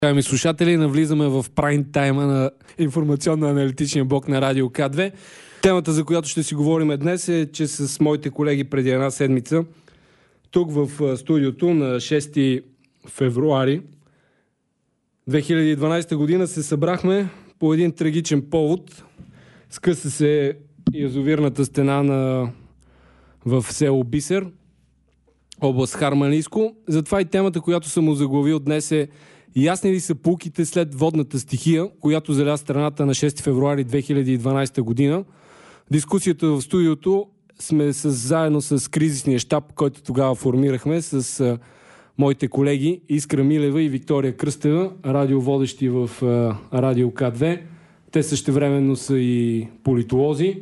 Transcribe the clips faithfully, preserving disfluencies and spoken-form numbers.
Уважаеми слушатели, навлизаме в прайм тайма на информационно-аналитичния блок на Радио К две. Темата, за която ще си говорим днес е, че с моите колеги преди една седмица тук в студиото на шести февруари две хиляди и дванадесета година се събрахме по един трагичен повод. Скъса се язовирната стена на... в село Бисер, област Харманийско. Затова и темата, която съм озаглавил днес е: ясни ли са поуките след водната стихия, която заля страната на шести февруари две хиляди и дванадесета година? Дискусията в студиото сме с, заедно с кризисния щаб, който тогава формирахме с а, моите колеги Искра Милева и Виктория Кръстева, радиоводещи в а, Радио К две. Те същевременно са и политолози.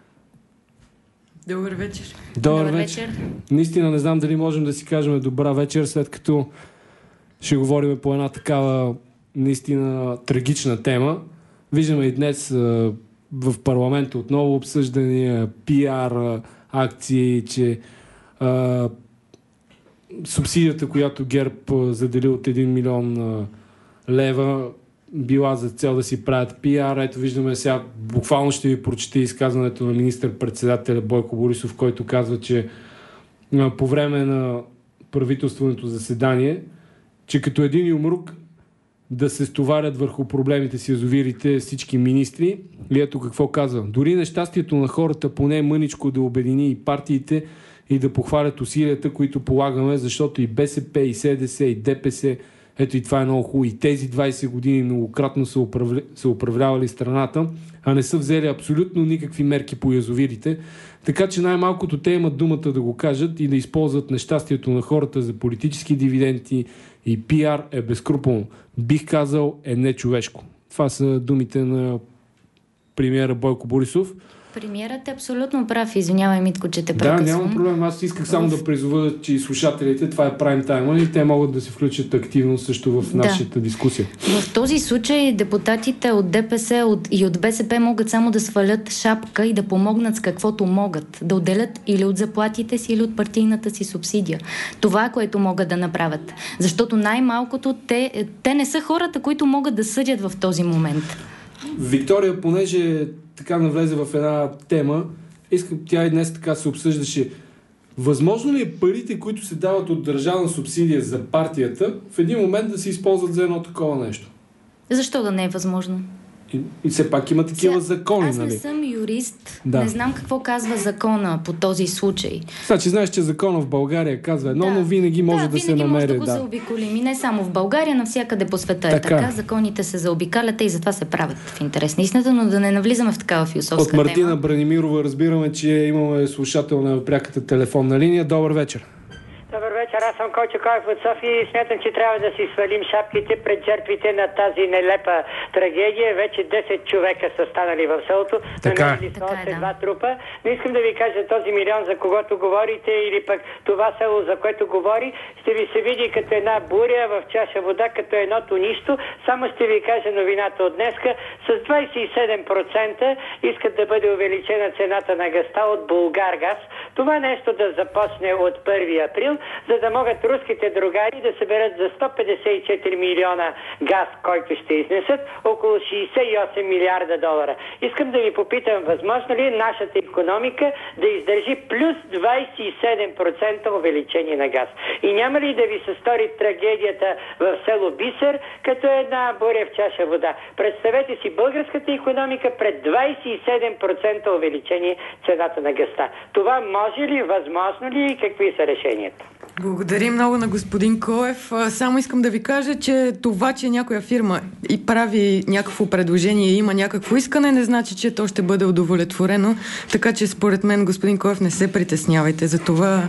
Добър вечер. Добър, Добър вечер. вечер. Наистина не знам дали можем да си кажем добра вечер, след като ще говорим по една такава наистина трагична тема. Виждаме и днес а, в парламента отново обсъждания, пиар акции, че а, субсидията, която ГЕРБ задели от един милион а, лева, била за цел да си правят пиар. Ето виждаме сега, буквално ще ви прочета изказването на министър-председателя Бойко Борисов, който казва, че а, по време на правителственото заседание, че като един юмрук да се стоварят върху проблемите с язовирите всички министри. И ето какво казва: дори нещастието на хората поне мъничко да обедини и партиите и да похвалят усилията, които полагаме, защото и БСП, и СДС, и ДПС, ето и това е много хубаво, и тези двадесет години многократно са, управля... са управлявали страната, а не са взели абсолютно никакви мерки по язовирите. Така че най-малкото те имат думата да го кажат и да използват нещастието на хората за политически дивиденти и пиар е безкрупулно. Бих казал, е нечовешко. Това са думите на премиера Бойко Борисов. Премиерът е абсолютно прав. Извинявай, Митко, че те прекъсвам. Да, няма проблем. Аз исках само в... да призова, че и слушателите, това е прайм тайма и те могат да се включат активно също в нашата да. дискусия. В този случай депутатите от ДПС от... и от БСП могат само да свалят шапка и да помогнат с каквото могат. Да отделят или от заплатите си, или от партийната си субсидия. Това е, което могат да направят. Защото най-малкото те, те не са хората, които могат да съдят в този момент. Виктория, понеже така навлезе в една тема, искам, тя и днес така се обсъждаше. Възможно ли е парите, които се дават от държавна субсидия за партията, в един момент да се използват за едно такова нещо? Защо да не е възможно? И, и все пак има такива Сега, закони, аз нали? Аз не съм юрист, да. Не знам какво казва закона по този случай. Сега, че знаеш, че закона в България казва едно, да. но винаги може да, да се намери. Да, винаги може да го заобиколим. И не само в България, навсякъде по света е така. така. Законите се заобикалят и затова се правят в интерес на истината, но да не навлизаме в такава философска тема. От Мартина тема. Бранимирова разбираме, че имаме слушател на пряката телефонна линия. Добър вечер. Добър вечер, аз съм Койчо Коев от София и смятам, че трябва да си свалим шапките пред жертвите на тази нелепа трагедия. Вече десет човека са станали в селото, но намерили са още два трупа. Но искам да ви кажа, този милион, за когото говорите, или пък това село, за което говори, ще ви се види като една буря в чаша вода, като едното нищо. Само ще ви кажа новината от днеска. С двадесет и седем процента искат да бъде увеличена цената на газта от Булгаргаз. Това нещо да започне от първи април, за да могат руските другари да съберат за сто петдесет и четири милиона газ, който ще изнесат, около шейсет и осем милиарда долара. Искам да ви попитам, възможно ли е нашата икономика да издържи плюс двадесет и седем процента увеличение на газ? И няма ли да ви се стори трагедията в село Бисер, като една буря в чаша вода? Представете си българската икономика пред двадесет и седем процента увеличение цената на газта. Това може ли, възможно ли и какви са решенията? Благодарим много на господин Коев. Само искам да ви кажа, че това, че някоя фирма и прави някакво предложение и има някакво искане, не значи, че то ще бъде удовлетворено. Така че според мен, господин Коев, не се притеснявайте за това.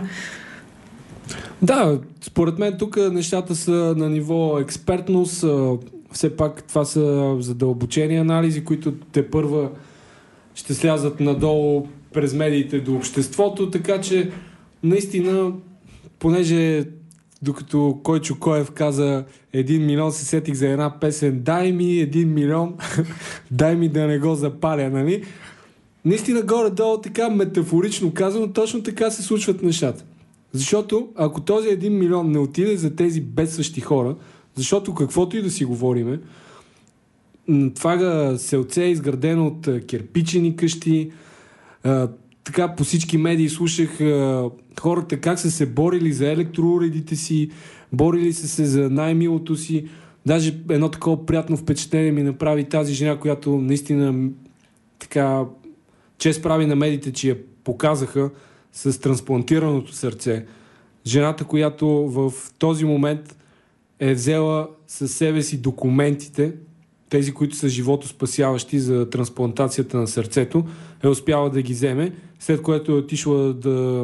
Да, според мен тук нещата са на ниво експертност. Все пак това са задълбочени анализи, които тепърва ще слязат надолу през медиите до обществото, така че наистина, понеже докато Койчо Коев каза един милион, се сетих за една песен: дай ми един милион, дай ми да не го запаля, нали? Наистина горе-долу така метафорично казано, точно така се случват нещата. Защото ако този един милион не отиде за тези бедстващи хора, Защото каквото и да си говориме, това селце е изградено от кирпичени къщи. А, така по всички медии слушах а, хората как са се борили за електроуредите си, борили са се за най-милото си. Даже едно такова приятно впечатление ми направи тази жена, която наистина така чест прави на медиите, че я показаха с трансплантираното сърце. Жената, която в този момент е взела със себе си документите, тези, които са животоспасяващи за трансплантацията на сърцето, е успяла да ги вземе, след което е отишла да,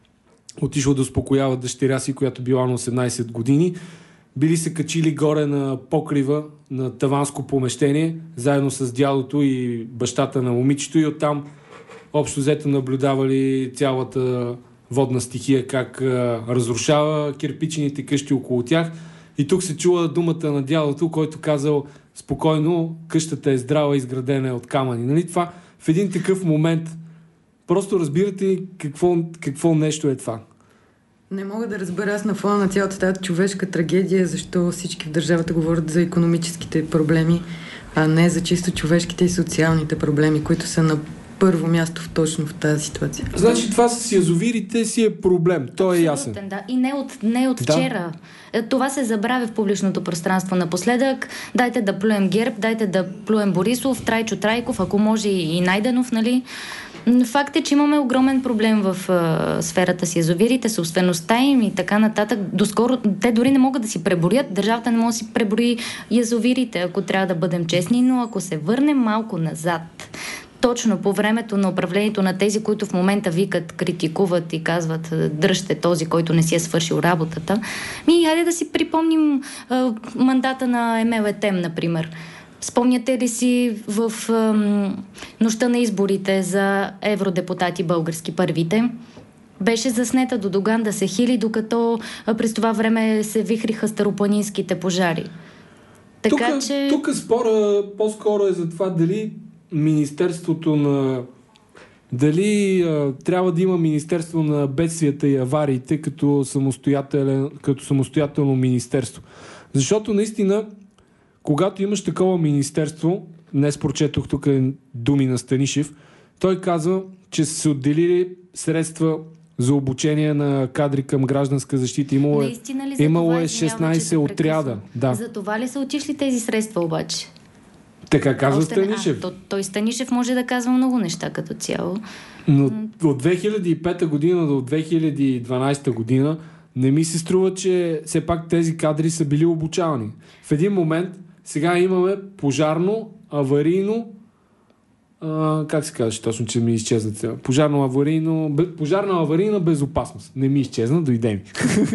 отишла да успокоява дъщеря си, която била на осемнайсет години. Били се качили горе на покрива на таванско помещение, заедно с дядото и бащата на момичето, и оттам общо взето наблюдавали цялата водна стихия, как а, разрушава кирпичените къщи около тях. И тук се чува думата на дядото, който казал: спокойно, къщата е здрава, изградена от камъни. Нали това в един такъв момент просто разбирате какво, какво нещо е това. Не мога да разбера аз на фона на цялата тази човешка трагедия, защо всички в държавата говорят за икономическите проблеми, а не за чисто човешките и социалните проблеми, които са на първо място в точно в тази ситуация. Значи това с язовирите си е проблем. То е ясен. Да. И не от, не от да. вчера. Това се забравя в публичното пространство напоследък. Дайте да плюем ГЕРБ, дайте да плюем Борисов, Трайчо Трайков, ако може и Найденов, нали? Факт е, че имаме огромен проблем в а, сферата с язовирите, собствеността им и така нататък. Доскоро те дори не могат да си преборят. Държавата не може да си пребори язовирите, ако трябва да бъдем честни, но ако се върнем малко назад, точно по времето на управлението на тези, които в момента викат, критикуват и казват: дръжте този, който не си е свършил работата. Ми, хайде да си припомним а, мандата на Емел Етем, например. Спомняте ли си в ам, нощта на изборите за евродепутати български, първите? Беше заснета до Доган да се хили, докато а, през това време се вихриха старопланинските пожари. Така тука, че... Тук спора по-скоро е за това дали Министерството на... Дали а, трябва да има Министерство на бедствията и авариите като, като самостоятелно министерство. Защото наистина, когато имаш такова министерство, днес прочетох тук думи на Станишев, той казва, че са се отделили средства за обучение на кадри към гражданска защита. Имало е, имало е шестнайсет отряда. Да. За това ли са отишли тези средства обаче? Така казва Станишев. А, то, той Станишев може да казва много неща като цяло. Но от две хиляди и пета година до две хиляди и дванайсета година не ми се струва, че все пак тези кадри са били обучавани. В един момент сега имаме пожарно, аварийно, а, как се казваше точно, че ми изчезна цяло? Пожарно, аварийно, бе, пожарна, аварийна безопасност. Не ми изчезна, дойде ми.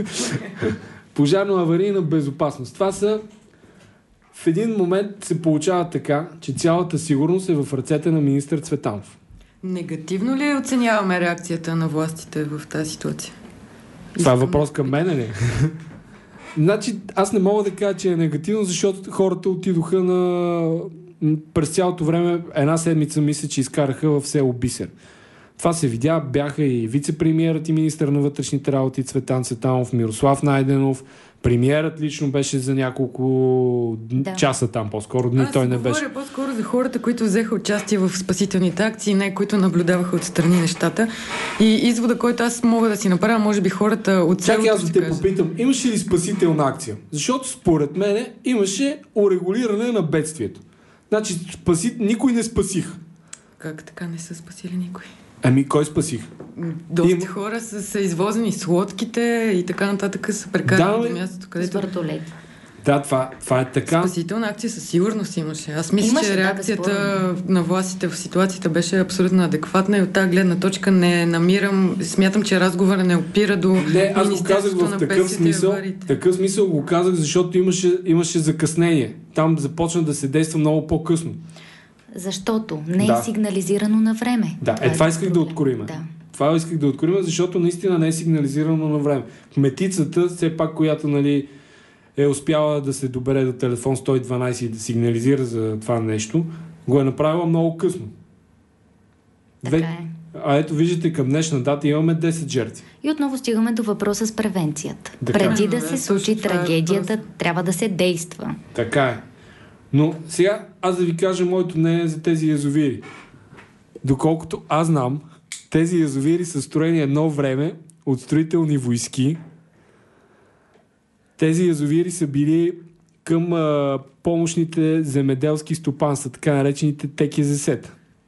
Пожарно, аварийна безопасност. Това са в един момент се получава така, че цялата сигурност е в ръцете на министър Цветанов. Негативно ли оценяваме реакцията на властите в тази ситуация? Това е въпрос към мене, не? Значи, аз не мога да кажа, че е негативно, защото хората отидоха на... През цялото време, една седмица, мисля, че изкараха в село Бисер. Това се видя, бяха и вице-премиерът и министър на вътрешните работи Цветан Цветанов, Мирослав Найденов, премиерът лично беше за няколко да. часа там, по-скоро дни. Аз той не беше. Аз говоря по-скоро за хората, които взеха участие в спасителните акции, не които наблюдаваха отстрани нещата. И извода, който аз мога да си направя, може би хората от селото... Чакай, аз да те кажа. попитам, имаше ли спасителна акция? Защото според мене имаше урегулиране на бедствието. Значи спаси... никой не спасих. Как така не са спасили никой? Ами, кой спасих? Доста Им... хора са, са извозени с лодките и така нататък са прекарани да, до мястото, където... Да, това, това е така. Спасителна акция със сигурност имаше. Аз мисля, имаше, че реакцията да, на властите в ситуацията беше абсолютно адекватна и от тази гледна точка не намирам, смятам, че разговора не опира до не, аз го казах в такъв смисъл, такъв смисъл го казах, защото имаше, имаше закъснение. Там започна да се действа много по-късно. Защото не е да. сигнализирано на време. Да, това е това исках да откроим. Да. Това исках да откроим, защото наистина не е сигнализирано на време. Кметицата, все пак, която, нали, е успяла да се добере до телефон сто и дванайсет и да сигнализира за това нещо, го е направила много късно. Така е. А ето виждате, към днешна дата имаме десет жертви. И отново стигаме до въпроса с превенцията. Така. Преди да Да, се да, случи това е трагедията, въпрос. трябва да се действа. Така е. Но сега аз да ви кажа моето мнение за тези язовири. Доколкото аз знам, тези язовири са строени едно време от строителни войски. Тези язовири са били към а, помощните земеделски стопанства, така наречените Т К З С.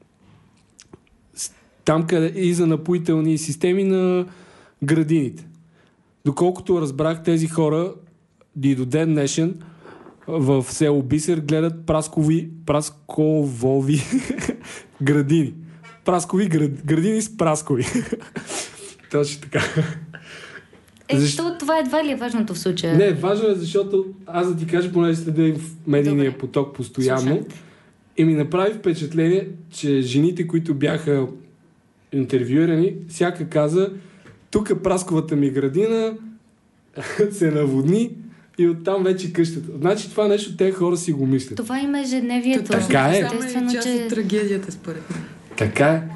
Там къде и за напоителни системи на градините. Доколкото разбрах, тези хора и до ден днешен в село Бисер гледат праскови, прасковови градини. Праскови град, градини с праскови. Точно така. Е, Защо? то, това едва ли е важното в случая? Не, важно е, защото аз да ти кажа, понеже следя в медийния Добре. поток постоянно, Слушам те. и ми направи впечатление, че жените, които бяха интервюирани, всяка каза, тук прасковата ми градина се наводни и оттам вече къщата. Значи това нещо те хора си го мислят. Това има ежедневието. Така е. Естествено, Част че... от трагедията, според мен. Така е.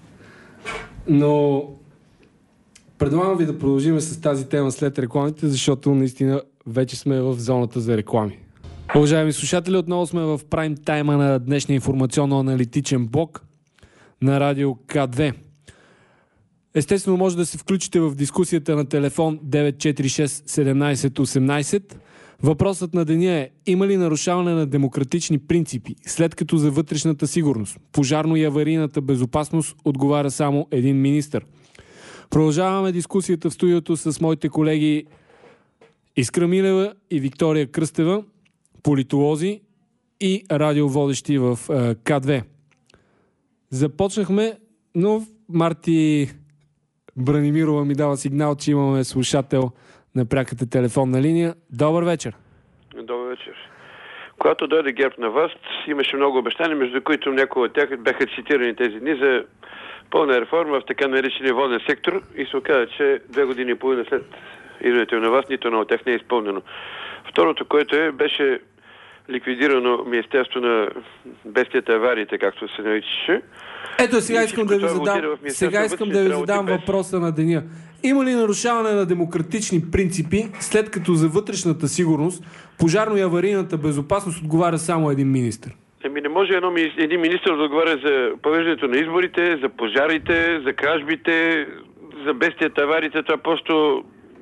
Но предлагам ви да продължим с тази тема след рекламите, защото наистина вече сме в зоната за реклами. Уважаеми слушатели, отново сме в прайм тайма на днешния информационно-аналитичен блок на Радио К две. Естествено, може да се включите в дискусията на телефон девет четири шест седемнайсет осемнайсет. Въпросът на деня е: има ли нарушаване на демократични принципи, след като за вътрешната сигурност, пожарно и аварийната безопасност отговаря само един министър? Продължаваме дискусията в студиото с моите колеги Искра Милева и Виктория Кръстева, политолози и радиоводещи в е, К две. Започнахме, но Марти Бранимирова ми дава сигнал, че имаме слушател на пряката телефонна линия. Добър вечер. Добър вечер. Когато дойде ГЕРБ на власт, имаше много обещания, между които някои от тях бяха цитирани тези дни за пълна реформа в така наречения воден сектор и се оказа, че две години и половина след идването на власт, нито едно от тях не е изпълнено. Второто, което е, беше ликвидирано Министерство на бедствията и авариите, както се наричаше. Ето сега И искам да ви всичко това задам, отиде в сега искам да ви Министерството задам на вътрешните въпроса на деня. Има ли нарушаване на демократични принципи, след като за вътрешната сигурност, пожарно и аварийната безопасност отговаря само един министър? Еми не може едно, един министър да отговаря за провеждането на изборите, за пожарите, за кражбите, за бедствията, авариите. Това просто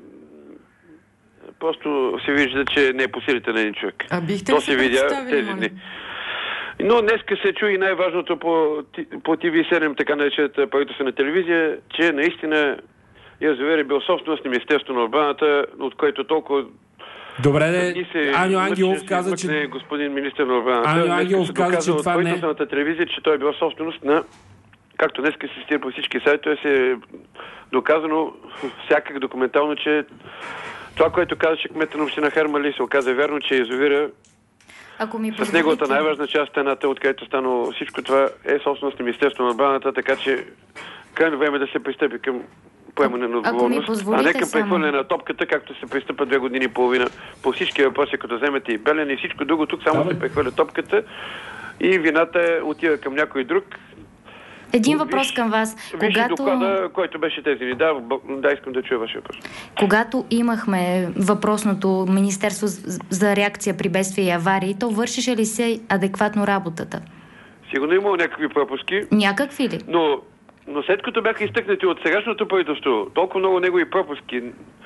просто се вижда, че не е по силите на един човек. А бихте То ли се се видя представили, тези моля? дни. Но днеска се чу и най-важното по, по Т В седем, така наречената правителствена телевизия, че наистина язовир е бил собственост на Министерството на отбраната, от което толкова Добре, де, дни се Аню Ангелов мъчи да каза, се че... измъкне господин министър на отбраната. Аню Днеска Ангелов се каза, доказа че от това не е- правителствената телевизия, че той е бил собственост на, както днеска се стира по всички сайтове, се е доказано всякак документално, че това, което казаше кмета на община Хармали, се оказа вярно, че язовира Ако ми с позволите... неговата най-важна част, стената, откъдето станало всичко това, е собственост на Министерството на отбраната, така че крайно време да се пристъпи към поемане на Ако ми отговорност, а позволите не към само- прехвърляне на топката, както се пристъпа две години и половина по всички въпроси, като вземете и Белене и всичко друго. Тук само Да, бе. се прехвърля топката и вината отива към някой друг. Един Виж- въпрос към вас. Виж Когато... доклада, който беше тези дни. Да, б- да, искам да чуя вашия въпрос. Когато имахме въпросното Министерство з- за реакция при бедствия и аварии, то вършеше ли се адекватно работата? Сигурно е имало някакви пропуски, Някакви ли? но, но след като бяха изтъкнати от сегашното правителство толкова много негови пропуски,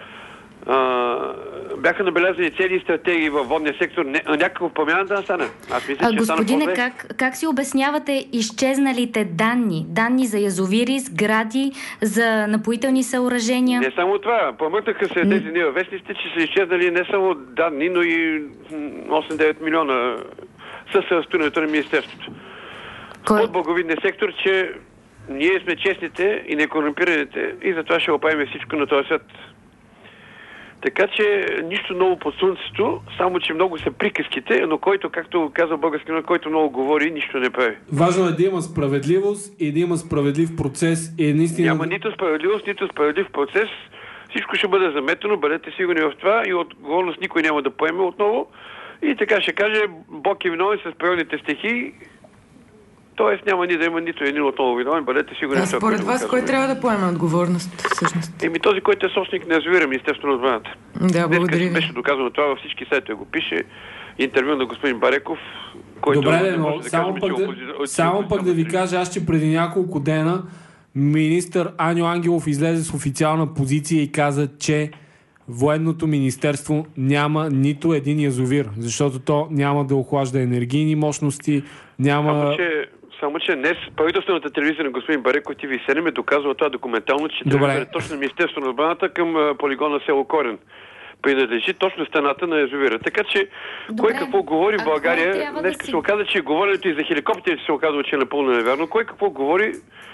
а, бяха набелязани цели и стратегии във водния сектор, не, някаква промяна да стане. Аз мисля, А, че стана господине, по-зле. как, как си обяснявате изчезналите данни? Данни за язовири, сгради, за напоителни съоръжения? Не само това. Промъкнаха се тези дни във вестниците, че са изчезнали не само данни, но и осем-девет милиона с разстоянието на Министерството. Кой? От благовидния сектор, че ние сме честните и некорумпираните и затова ще оправим всичко на този свят. Така че нищо ново под слънцето, само че много са приказките, но който, както казва български народ, който много говори, нищо не прави. Важно е да има справедливост и да има справедлив процес и наистина... Няма нито справедливост, нито справедлив процес. Всичко ще бъде заметено, бъдете сигурни в това и отговорност никой няма да поеме отново. И така ще каже, Бог е виновен с природните стихии. Тоест няма ни да има нито един отново виновен, бъдете сигурни. А според вас, кой трябва да поеме отговорност всъщност? Еми този, който е собственик на язовира, Министерството на отбраната. Да, благодаря ви. Беше доказано това, във всички сайтове го пише. Интервю на господин Бареков, който... Добре, но да само, пък да, опози... само пък да ви кажа, аз че преди няколко дена министър Аню Ангелов излезе с официална позиция и каза, че Военното министерство няма нито един язовир, защото то няма да охлажда енергийни мощности, няма... Само, че, само, че днес правителствената телевизия на господин Бареков Ти Ви седем е доказва това документално, че трябва да е точно Министерство на отбраната към полигона село Корен. Принадлежи точно стената на язовира. Така че, добре, кой какво говори в България, днес да си... се оказа, че говоренето и за хеликоптери се оказва, че е напълно невярно. Кой какво говори,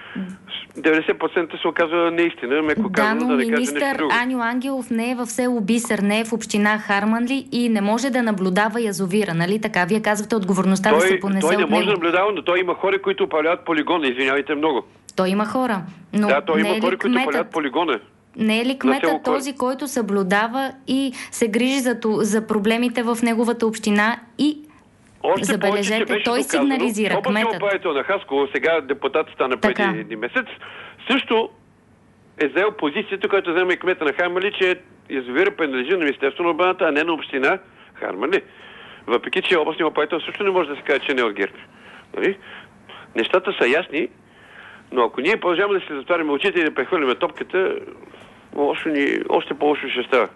деветдесет процента се оказва неистина, меко казано, да, но да не каже нещо министър друго. Аню Ангелов не е в село Бисер, не е в община Харманли и не може да наблюдава язовира, нали така? Вие казвате отговорността той, да се понесе от него. Той не може да наблюдава, но той има хора, които управляват полигона, извинявайте много. Той има хора, но да, той не има е хора, които управляват полигона. Не е ли кметът този, който съблюдава и се грижи за, за проблемите в неговата община и още забележете, повече, той доказано, сигнализира кметът. Областният управител на Хасково, сега депутат стана преди един месец, също е взел позицията, която взема и кмета на Харманли, че язовира принадлежи на Министерството на отбраната, а не на община Харманли. Въпреки че областният управител също не може да се каже, че не е от ГЕРБ. Нали? Нещата са ясни, но ако ние продължаваме да се затваряме очите и да прехвърляме топката, лошо ни, още по-лошо ще става.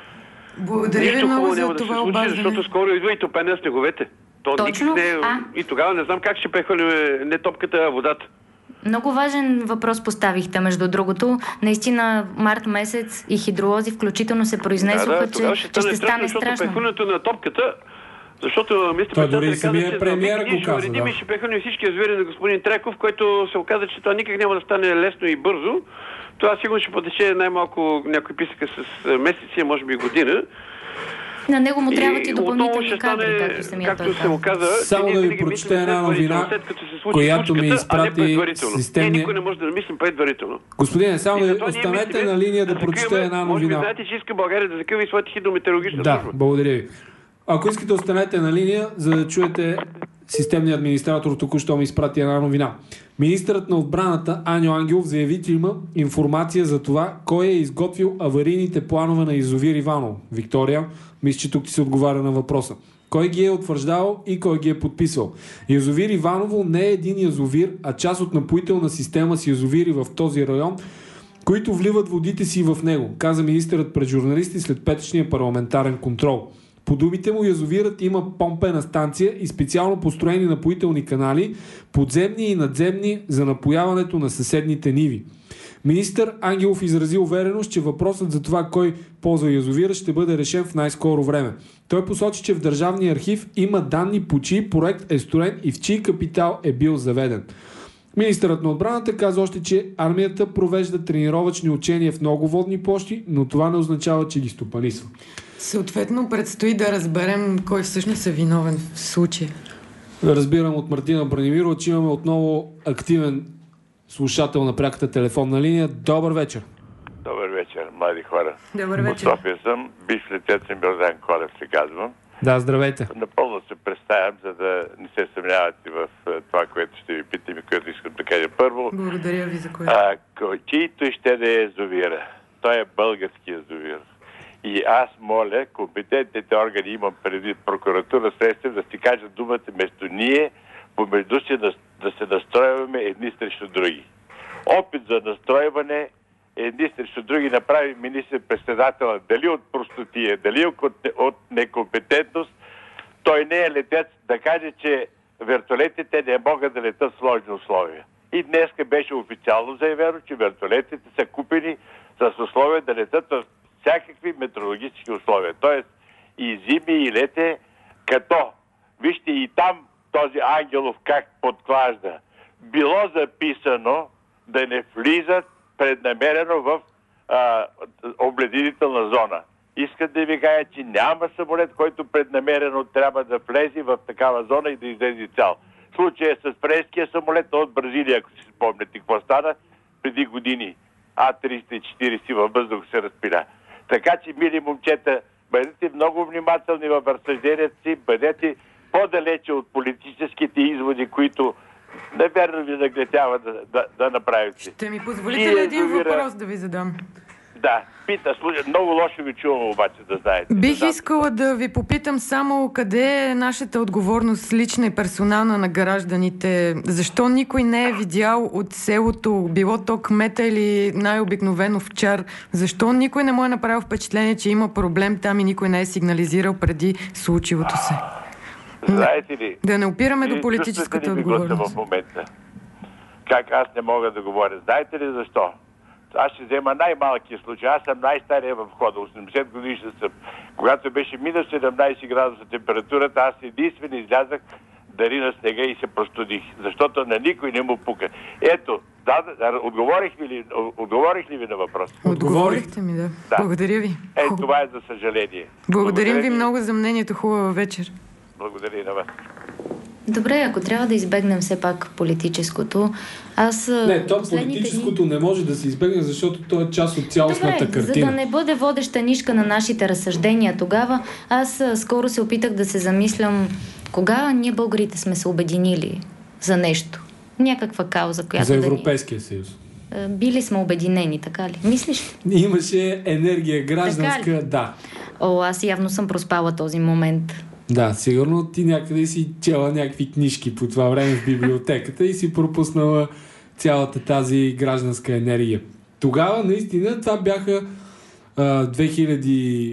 Благодаря ви много за няма това да се случи, защото скоро идва и топене на снеговете. То точно, не е... а? И тогава не знам как ще прехвърляме не топката, а водата. Много важен въпрос поставихте, между другото. Наистина, март месец и хидролози включително се произнесоха, да, да, че, ще, че ще стане защото страшно. Прехвърлянето на топката, защото мисля, той дори самия премиер го каза, да. Ние ще прехвърлим всички язовири на господин Треков, който се оказа, че това никак няма да стане лесно и бързо. Това сигурно ще потече най-малко някой писъка с месеци, може би година. На него му трябват и, и допълнителни кадри, както самият той се оказа. Само да ви прочета една новина, която ми изпрати системния... Не, никой не може да мислим предварително. Господине, само да останете на линия да, да прочета една новина. Може би знаете, че иска България да закрива и своите хидрометеорологична да, служба. Да, благодаря ви. Ако искате, останете на линия, за да чуете системния администратор току-що ми изпрати една новина. Министърът на отбраната Аню Ангелов заяви, че има информация за това, кой е изготвил аварийните планове на язовир Иваново. Виктория, мисля, че тук ти се отговаря на въпроса. Кой ги е утвърждавал и кой ги е подписал? Язовир Иваново не е един язовир, а част от напоителна система с язовири в този район, които вливат водите си в него, каза министърът пред журналисти след петъчния парламентарен контрол. По думите му, язовирът има помпена станция и специално построени напоителни канали, подземни и надземни, за напояването на съседните ниви. Министър Ангелов изрази увереност, че въпросът за това кой ползва язовира ще бъде решен в най-скоро време. Той посочи, че в Държавния архив има данни по чий проект е строен и в чий капитал е бил заведен. Министърът на отбраната каза още, че армията провежда тренировъчни учения в много водни площи, но това не означава, че ги стопанисва. Съответно, предстои да разберем кой всъщност е виновен в случая. Разбирам от Мартина Бранимирова, че имаме отново активен слушател на пряката телефонна линия. Добър вечер. Добър вечер, млади хора. Добър вечер. От София съм, бивш летец Мирзан Колев се казвам. Да, здравейте. Напълно се представям, за да не се съмнявате в това, което ще ви питам и което искам да кажа първо. Благодаря ви за което. Чието ще да е язовира. Той е български язовир. И аз моля компетентните органи, имам предвид прокуратура, следствие, да си кажат думата вместо ние, помежду си да, да се настройваме едни срещу други. Опит за настройване едни срещу други направи министър-председателя. Дали от простотия, дали от, от некомпетентност, той не е летец да каже, че вертолетите не могат да летат в сложни условия. И днеска беше официално заявено, че вертолетите са купени с условия да летат в всякакви метеорологически условия. Тоест и зими, и лете, като вижте и там този Ангелов как подклажда. Било записано да не влизат преднамерено в а, облединителна зона. Искам да ви кажа, че няма самолет, който преднамерено трябва да влезе в такава зона и да излезе цял. Случая с френския самолет от Бразилия, ако си спомняте какво стана преди години. А триста и четиридесет във въздух се разпиля. Така че, мили момчета, бъдете много внимателни във разсъжденията си, бъдете по-далече от политическите изводи, които Неверно ви нагнетява да, да, да направите. Ще ми позволите ли един въпрос да ви задам? Да, пита, слушай, много лошо ви чувам обаче, да знаете. Бих да искала да ви попитам само къде е нашата отговорност лична и персонална на гражданите. Защо никой не е видял от селото, било то кмета или най-обикновен овчар? Защо никой не му е направил впечатление, че има проблем там и никой не е сигнализирал преди случилото се? Знаете ли? Да не опираме до политическата отговорност. В момента. Как аз не мога да говоря? Знаете ли защо? Аз ще взема най-малкия случай. Аз съм най-стария в хода, осемдесет годишен съм. Когато беше минус седемнайсет градуса температурата, аз единствено излязах да рина снега и се простудих. Защото на никой не му пука. Ето, да, отговорих, ли, отговорих ли ви на въпрос? Отговорихте ми, да. да. Благодаря ви. Е, това е за съжаление. Благодарим Благодаря ви много за мнението. Хубава вечер. Благодаря и на вас. Добре, ако трябва да избегнем все пак политическото, аз... Не, то политическото дни... не може да се избегне, защото то е част от цялостната Добре, картина. За да не бъде водеща нишка на нашите разсъждения тогава, аз скоро се опитах да се замислям кога ние българите сме се обединили за нещо. Някаква кауза, която за да ни... Европейския съюз. Били сме обединени, така ли? Мислиш ли? Имаше енергия гражданска, да. О, аз явно съм проспала този момент. Да, сигурно ти някъде си чела някакви книжки по това време в библиотеката и си пропуснала цялата тази гражданска енергия. Тогава наистина това бяха а, две хиляди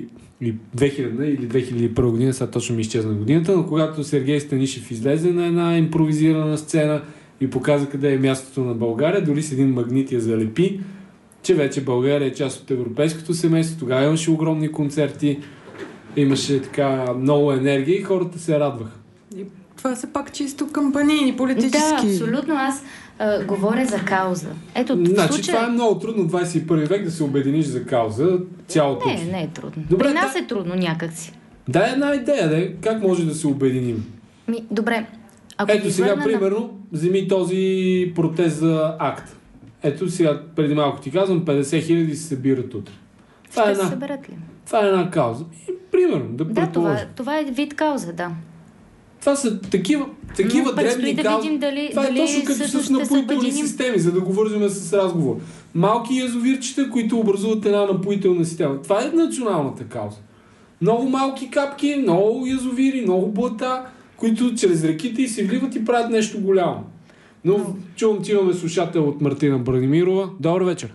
или две хиляди и първа година, сега точно ми изчезна годината, но когато Сергей Станишев излезе на една импровизирана сцена и показа къде е мястото на България, дори с един магнит я залепи, че вече България е част от европейското семейство. Тогава имаше огромни концерти, имаше така много енергия и хората се радваха. И това са пак чисто кампанийни, политически. Да, абсолютно. Аз а, говоря за кауза. Ето, значи случай... това е много трудно в двайсет и първи век да се обединиш за кауза цялото. Не, не е трудно. Добре, При нас да... е трудно някакси. Да, една идея, да. Как може да се обединим? Ми, добре. Ако Ето сега, на... примерно, вземи този протест за акт. Ето сега, преди малко ти казвам, петдесет хиляди се събират утре. Това Ще е една... се съберат ли? Това е една кауза. И, примерно, да, да това, това е вид кауза, да. Това са такива, такива дребни да каузи. Видим дали, това е дали точно като с напоителни системи, за да го вържем с разговор. Малки язовирчета, които образуват една напоителна система. Това е националната кауза. Много малки капки, много язовири, много блата, които чрез реките и се вливат и правят нещо голямо. Но чувам, че имаме слушател от Мартина Бранимирова. Добър вечер.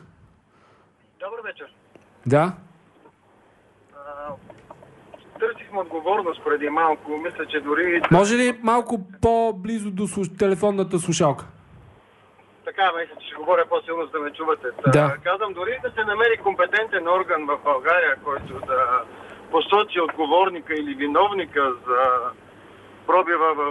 Добър вечер. Да. Търсихме отговорност преди малко. Мисля, че дори... Може ли малко по-близо до слуш... телефонната слушалка? Така, мисля, че ще говоря по-силно, за да ме чувате. Да. Казвам, дори да се намери компетентен орган в България, който да посочи отговорника или виновника за пробива в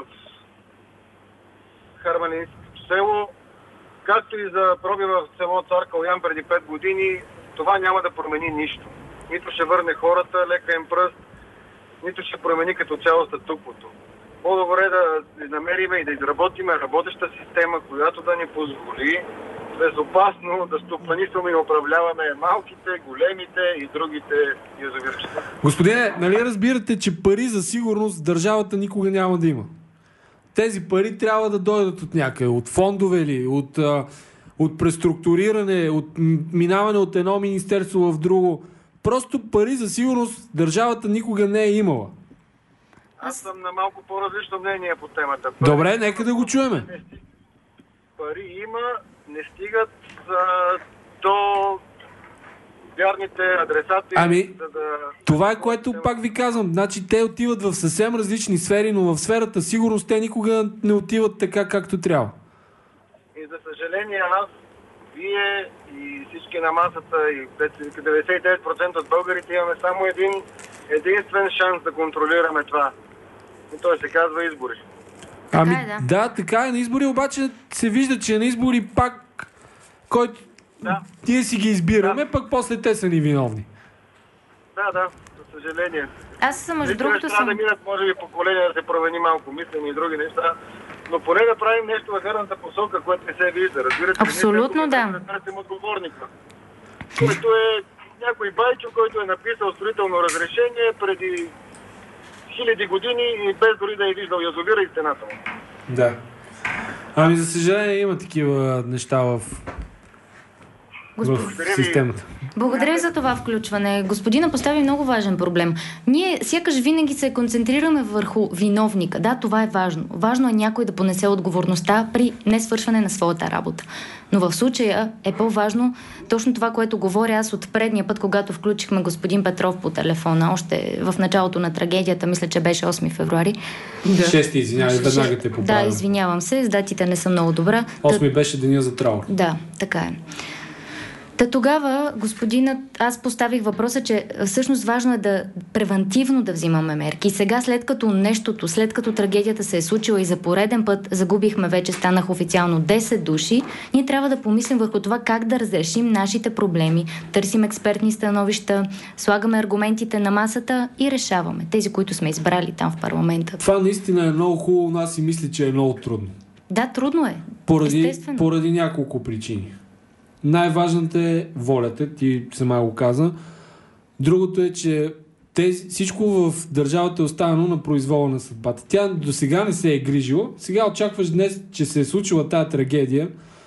Харманинското село, както и за пробива в село Цар Калоян преди пет години, това няма да промени нищо. Нито ще върне хората лека им пръст, нито ще промени като цяло статуквото. По-добре да намериме и да изработиме работеща система, която да ни позволи безопасно да стопанисваме и управляваме малките, големите и другите язовирчета. Господине, нали разбирате, че пари за сигурност държавата никога няма да има? Тези пари трябва да дойдат от някъде, от фондове или от, от преструктуриране, от минаване от едно министерство в друго. Просто пари за сигурност държавата никога не е имала. Аз съм на малко по-различно мнение по темата. Пари... Добре, нека да го чуеме. Пари има, не стигат за до вярните адресати. Ами, за да... това е което пак ви казвам. Значи те отиват в съвсем различни сфери, но в сферата сигурност те никога не отиват така, както трябва. И за съжаление аз, вие и всички на масата и деветдесет и девет процента от българите имаме само един единствен шанс да контролираме това. И той се казва избори. Ами така е, да. да, така е на избори, обаче се вижда, че на избори пак който да. Ние си ги избираме, да. пък после те са ни виновни. Да, да, за съжаление. Аз съм, между другото, трябва съм... да минат, може би, поколения да се промени малко мислене и други неща, но поне да правим нещо във вярната посока, което не се вижда. Разбирате, абсолютно, да. Да търсим отговорника. Който е някой байчо, който е написал строително разрешение преди хиляди години и без дори да е виждал язовира и стената му. Да. Ами, за съжаление, има такива неща в, в системата. Благодаря за това включване. Господина постави много важен проблем. Ние сякаш винаги се концентрираме върху виновника. Да, това е важно. Важно е някой да понесе отговорността при несвършване на своята работа. Но в случая е по-важно точно това, което говоря аз от предния път, когато включихме господин Петров по телефона, още в началото на трагедията, мисля, че беше осми февруари. Да. шести, извинявай, веднага те поправям. Да, извинявам се, с датите не са много добра. осми Та... беше деня за траур. Да, така е. Та тогава, господинът, аз поставих въпроса, че всъщност важно е да превентивно да взимаме мерки. И сега, след като нещото, след като трагедията се е случила и за пореден път загубихме вече, станах официално десет души, ние трябва да помислим върху това как да разрешим нашите проблеми, търсим експертни становища, слагаме аргументите на масата и решаваме. Тези, които сме избрали там в парламента. Това наистина е много хубаво, аз си мисля, че е много трудно. Да, трудно е. Поради, естествено. Поради няколко причини. Най-важната е волята, ти сама го каза. Другото е, че тези, всичко в държавата е оставено на произвола на съдбата. Тя до сега не се е грижила. Сега очакваш днес, че се е случила тази трагедия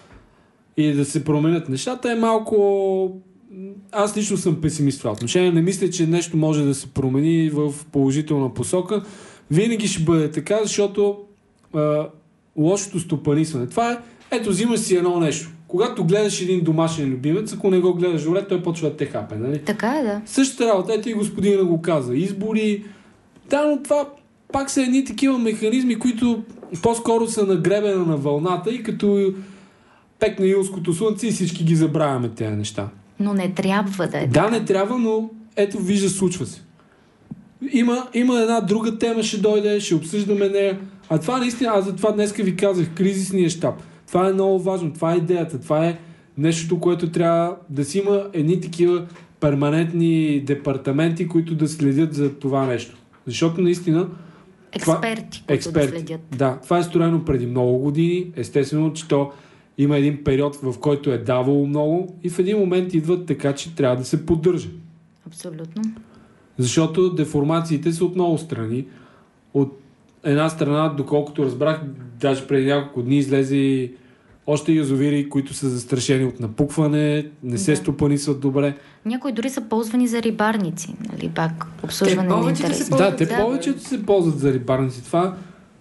и да се променят нещата, е малко... Аз лично съм песимист в това отношение. Не мисля, че нещо може да се промени в положителна посока. Винаги ще бъде така, защото а, лошото стопанисване. Това е, ето, взимаш си едно нещо. Когато гледаш един домашен любимец, ако не го гледаш добре, той почва да те хапе, нали? Така е, да. Същата работа, ето и господина го каза. Избори. Да, но това пак са едни такива механизми, които по-скоро са на гребена на вълната и като пекне юлското слънце и всички ги забравяме тези неща. Но не трябва да е. Да, не трябва, но ето вижда, случва се. Има, има една друга тема, ще дойде, ще обсъждаме нея. А това наистина, аз за това днеска ви казах, кризисния щаб. Това е много важно, това е идеята, това е нещото, което трябва да си има едни такива перманентни департаменти, които да следят за това нещо. Защото наистина... Експерти, това, които експерти, да следят. Да, това е строено преди много години. Естествено, че то има един период, в който е давало много и в един момент идват така, че трябва да се поддържа. Абсолютно. Защото деформациите са от много страни. От една страна, доколкото разбрах, даже преди няколко дни излезе още язовири, които са застрашени от напукване, не се да. стопанисват добре. Някои дори са ползвани за рибарници, нали, пак обслужване на интереси. Да, те да, повечето да. се ползват за рибарници. Това,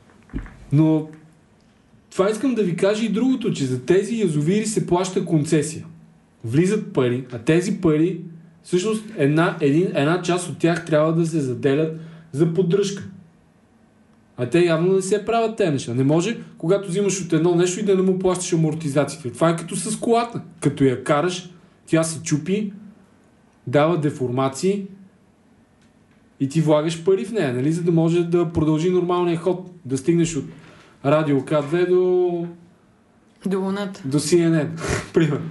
но това искам да ви кажа и другото, че за тези язовири се плаща концесия. Влизат пари, а тези пари, всъщност една, един, една част от тях трябва да се заделят за поддръжка. А те явно не се правят тези неща. Не може, когато взимаш от едно нещо и да не му плащаш амортизациите. Това е като с колата. Като я караш, тя се чупи, дава деформации и ти влагаш пари в нея, нали? За да може да продължи нормалния ход. Да стигнеш от радио К две до... До луната. До Си Ен Ен. Примерно.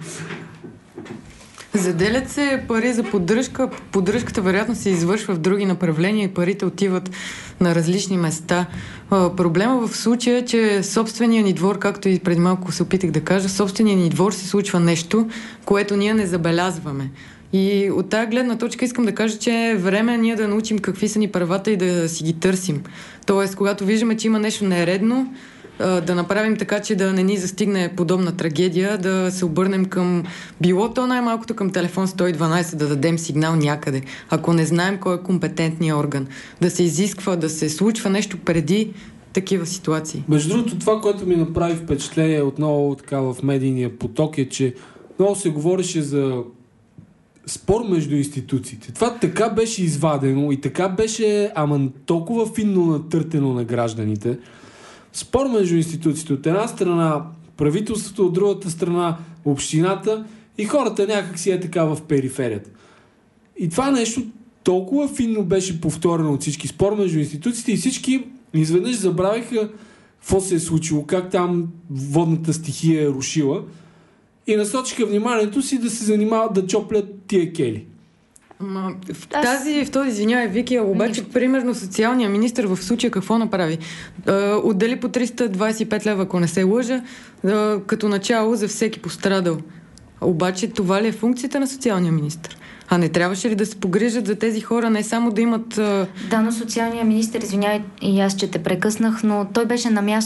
Заделят се пари за поддръжка. Поддръжката вероятно се извършва в други направления и парите отиват на различни места. Проблема в случая е, че собствения ни двор, както и преди малко се опитах да кажа, собствения ни двор се случва нещо, което ние не забелязваме. И от тази гледна точка искам да кажа, че е време ние да научим какви са ни правата и да си ги търсим. Тоест, когато виждаме, че има нещо нередно, да направим така, че да не ни застигне подобна трагедия, да се обърнем към било то най-малкото към телефон сто и дванайсет, да дадем сигнал някъде. Ако не знаем кой е компетентният орган, да се изисква, да се случва нещо преди такива ситуации. Между другото, това, което ми направи впечатление отново така в медийния поток е, че много се говореше за спор между институциите. Това така беше извадено и така беше, ама толкова финно натъртено на гражданите. Спор между институциите. От една страна правителството, от другата страна общината и хората някак си е така в периферията. И това нещо толкова финно беше повторено от всички. Спор между институциите и всички изведнъж забравиха какво се е случило, как там водната стихия е рушила и насочиха вниманието си да се занимават да чоплят тия кели. Ма, в, тази, в този, извинявай, Вики, обаче, примерно, социалният министър в случая какво направи? А, отдели по триста двайсет и пет лева, ако не се лъжа, а, като начало за всеки пострадал. Обаче това ли е функцията на социалния министър? А не трябваше ли да се погрижат за тези хора, не само да имат... А... Да, но социалният министър, извинявай и аз, че те прекъснах, но той беше на мястото.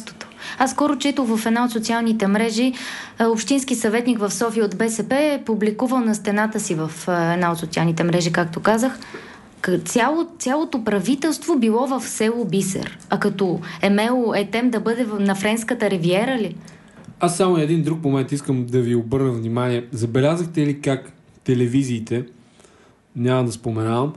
Аз скоро четох в една от социалните мрежи, общински съветник в София от БСП е публикувал на стената си в една от социалните мрежи, както казах, Цяло, цялото правителство било в село Бисер. А като емело етем да бъде на Френската ривиера ли? Аз само един друг момент искам да ви обърна внимание. Забелязахте ли как телевизиите, няма да споменавам,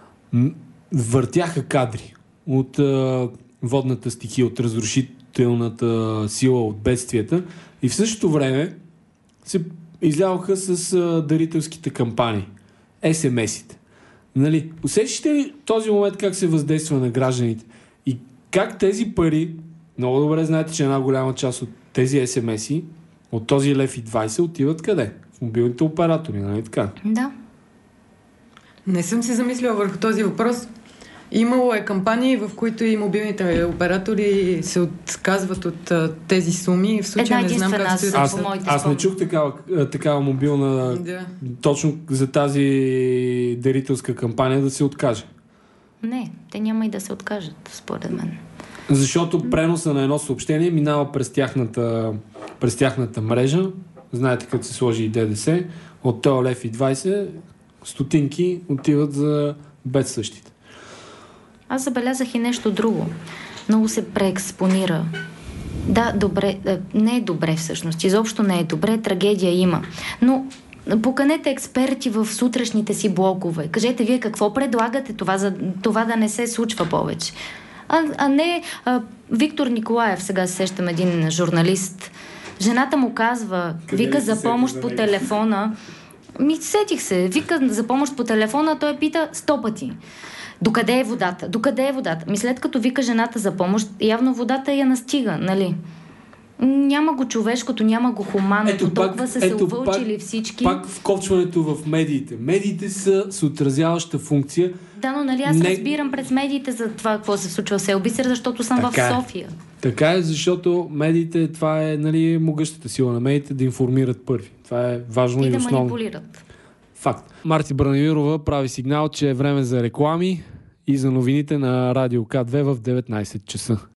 въртяха кадри от а, водната стихия, от разрушителната сила, от бедствията и в същото време се изляваха с а, дарителските кампании, ес ем ес-ите. Нали, усетите ли този момент как се въздейства на гражданите и как тези пари, много добре знаете, че една голяма част от тези ес ем ес-и, от този лев и двайсет отиват къде? В мобилните оператори, нали така? Да. Не съм се замислила върху този въпрос. Имало е кампании, в които и мобилните оператори се отказват от а, тези суми. В случая не знам как се... Аз, аз не чух такава, такава мобилна да. Точно за тази дарителска кампания да се откаже. Не, те няма и да се откажат, според мен. Защото преноса на едно съобщение минава през тяхната, през тяхната мрежа. Знаете, като се сложи и ДДС, от този лев и двайсет стотинки отиват за бедстващите. Аз забелязах и нещо друго. Много се преекспонира. Да, добре, не е добре всъщност. Изобщо не е добре, трагедия има. Но поканете експерти в сутрешните си блогове. Кажете вие какво предлагате това, за това да не се случва повече. А, а не а, Виктор Николаев, сега се сещам, един журналист. Жената му казва, къде вика за помощ по телефона. Ми сетих се, вика за помощ по телефона, той пита сто пъти. Докъде е водата? Докъде е водата? Ми след като вика жената за помощ, явно водата я настига, нали? Няма го човешкото, няма го хуманното. Толкова са се увълчили пак, всички. Пак вкопчването в медиите. Медиите са с отразяваща функция. Да, но нали аз не... разбирам през медиите за това, какво се случва в село Бисер, защото съм така в София. Така е, защото медиите, това е, нали, могъщата сила на медиите да информират първи. Това е важно и, и да основно. манипулират. Факт. Марти Бранавирова прави сигнал, че е време за реклами и за новините на Радио К две в деветнайсет часа.